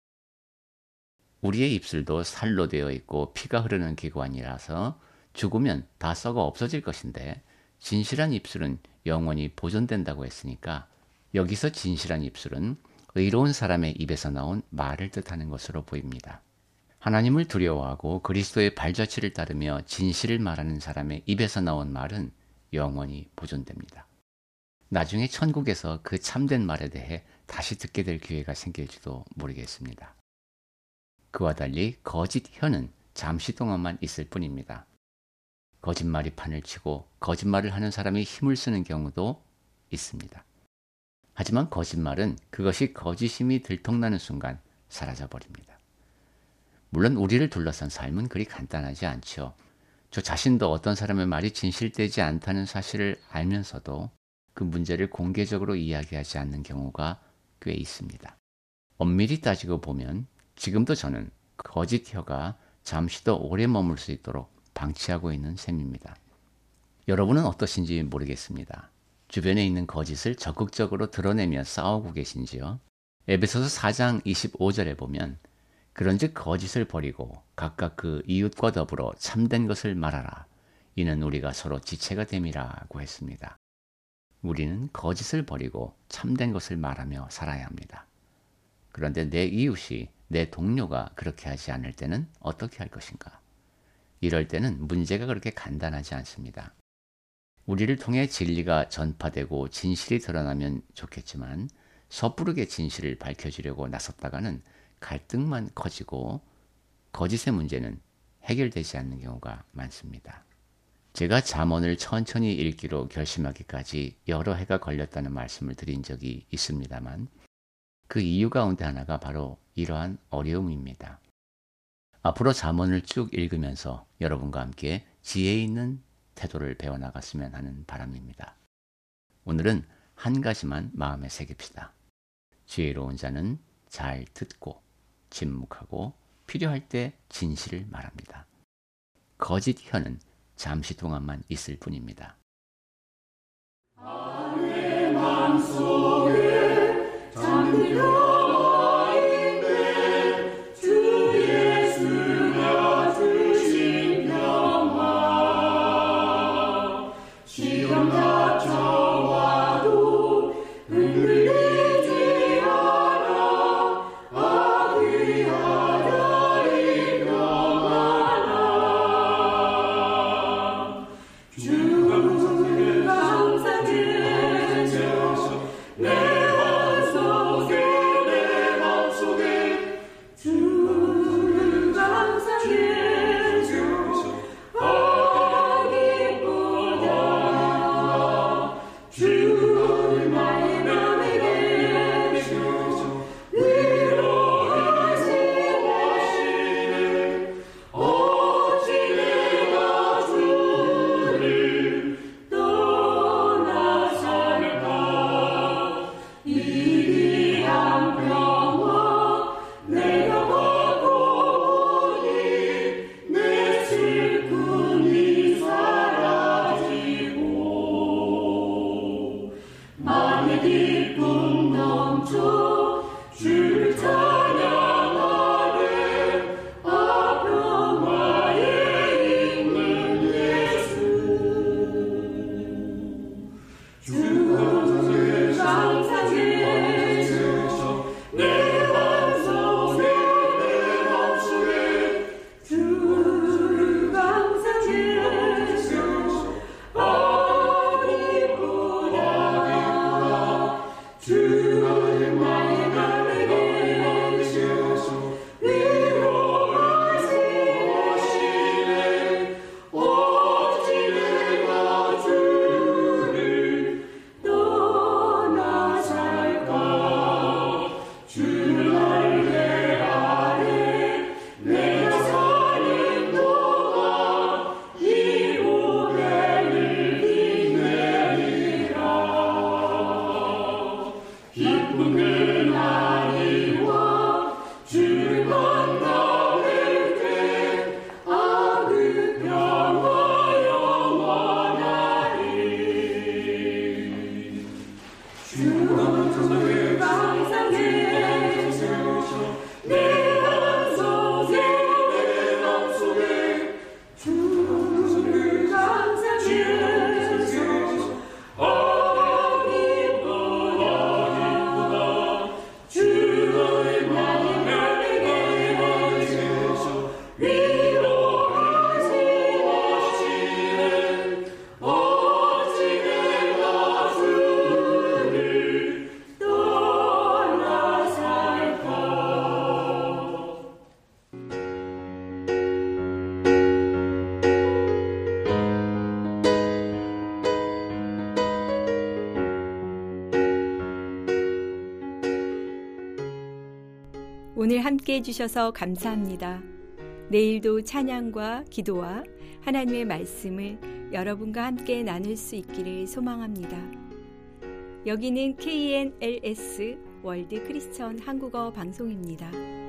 우리의 입술도 살로 되어 있고 피가 흐르는 기관이라서 죽으면 다 썩어 없어질 것인데 진실한 입술은 영원히 보존된다고 했으니까 여기서 진실한 입술은 의로운 사람의 입에서 나온 말을 뜻하는 것으로 보입니다. 하나님을 두려워하고 그리스도의 발자취를 따르며 진실을 말하는 사람의 입에서 나온 말은 영원히 보존됩니다. 나중에 천국에서 그 참된 말에 대해 다시 듣게 될 기회가 생길지도 모르겠습니다. 그와 달리 거짓 혀는 잠시 동안만 있을 뿐입니다. 거짓말이 판을 치고 거짓말을 하는 사람이 힘을 쓰는 경우도 있습니다. 하지만 거짓말은 그것이 거짓임이 들통나는 순간 사라져버립니다. 물론 우리를 둘러싼 삶은 그리 간단하지 않죠. 저 자신도 어떤 사람의 말이 진실되지 않다는 사실을 알면서도 그 문제를 공개적으로 이야기하지 않는 경우가 꽤 있습니다. 엄밀히 따지고 보면 지금도 저는 거짓 혀가 잠시 더 오래 머물 수 있도록 방치하고 있는 셈입니다. 여러분은 어떠신지 모르겠습니다. 주변에 있는 거짓을 적극적으로 드러내며 싸우고 계신지요? 에베소서 4장 25절에 보면 그런즉 거짓을 버리고 각각 그 이웃과 더불어 참된 것을 말하라. 이는 우리가 서로 지체가 됨이라고 했습니다. 우리는 거짓을 버리고 참된 것을 말하며 살아야 합니다. 그런데 내 이웃이, 내 동료가 그렇게 하지 않을 때는 어떻게 할 것인가? 이럴 때는 문제가 그렇게 간단하지 않습니다. 우리를 통해 진리가 전파되고 진실이 드러나면 좋겠지만 섣부르게 진실을 밝혀주려고 나섰다가는 갈등만 커지고 거짓의 문제는 해결되지 않는 경우가 많습니다. 제가 잠언을 천천히 읽기로 결심하기까지 여러 해가 걸렸다는 말씀을 드린 적이 있습니다만 그 이유 가운데 하나가 바로 이러한 어려움입니다. 앞으로 잠언을 쭉 읽으면서 여러분과 함께 지혜 있는 태도를 배워나갔으면 하는 바람입니다. 오늘은 한 가지만 마음에 새깁시다. 지혜로운 자는 잘 듣고 침묵하고 필요할 때 진실을 말합니다. 거짓 혀는 잠시 동안만 있을 뿐입니다. 내 맘속에 잠들어 있네 주 예수가 주신 평화 시험 닥쳐와도 흔들리지 않아 아귀하다 이 평안아 주가 감사해 내 맘속에 주를 감상해 하기보다 주를 나의 맘에 계셔 위로하시네 어찌 내가 주를 떠나 살까 이리한 평화 내가 받고 보니 내 슬픔이 사라지고 마음의 기쁨 넘쳐 주를 찬양하네 아 평화에 있는 예수 주가 감상해 내 맘속에 주를 감상해 아기보다 주가 나의 맘에 계셔 위로하시네 어찌 내가 주를 떠나 살까 주를 할례하네 내가 사는 동안 이 고백을 빛내리라 기쁜 그날이와 주를 만나뵐 때 아 그 평화 영원하리 주가 감상해 내 맘속에 주를 감상해 아기보다 주의 마음에 계셔 위로하시네 어찌 내가 주를 떠나 살까 오늘 함께 해주셔서 감사합니다. 내일도 찬양과 기도와 하나님의 말씀을 여러분과 함께 나눌 수 있기를 소망합니다. 여기는 KNLS 월드 크리스천 한국어 방송입니다.